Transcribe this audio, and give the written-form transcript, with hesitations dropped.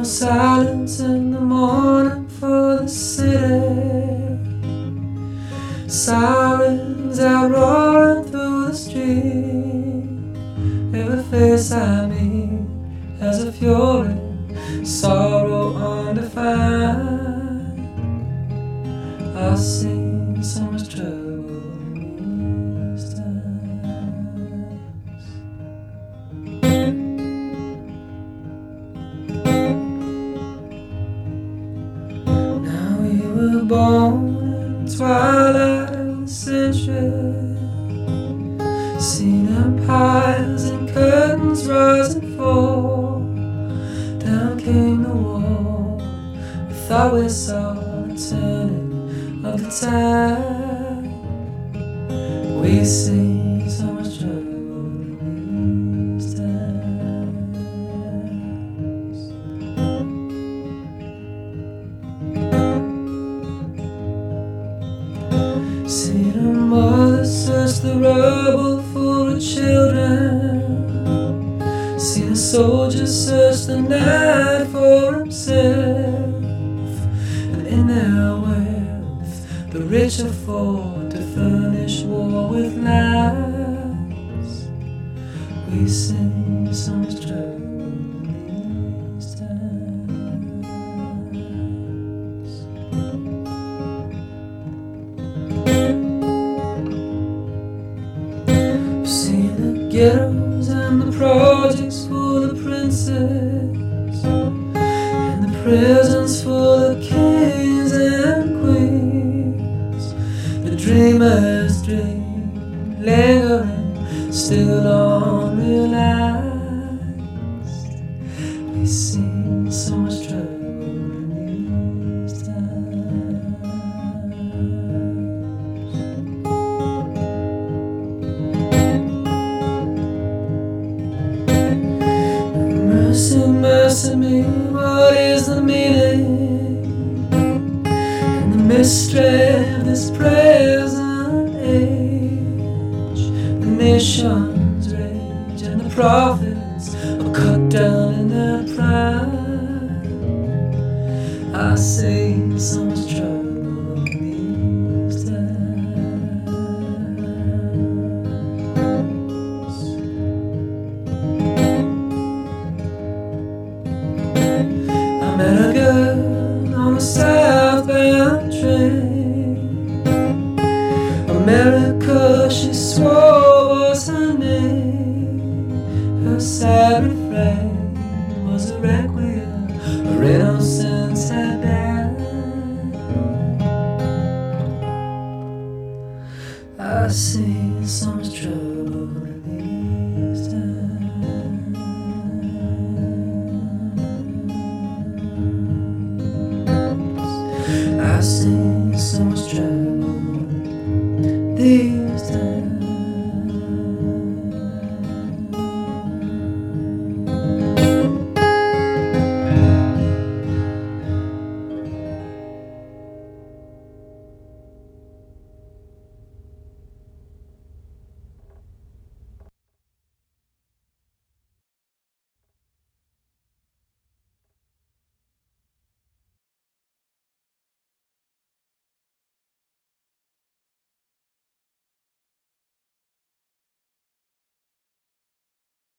no silence in the morning for the city. Sirens are roaring through the street. Every face I meet has a fury, sorrow undefined. I've seen so much trouble in these times. Now we were born in the twilight of the century, seen empires and curtains rise and fall. Down came the wall. We thought we saw the turning of the tide. We see so much trouble in these times. Seen a mother search the rubble full of children. Seen a soldier search the night for himself. And in their wealth, the rich afford to furnish war with lies. We see so much trouble in these times. We've seen the ghettos and the projects full of princes, and the prisons full of kings and queens. The dreamers dream, lingering, still unrealized. We see so much trouble in these times. Mercy, mercy me, what is the meaning and the mystery of this present age? The nations rage and the prophets are cut down in their pride. I see so much trouble in these times. I met a girl on a southbound train. America, she swore was her name. Her sad refrain was a requiem, her innocence had died. I see so much trouble in these times. I see so much trouble these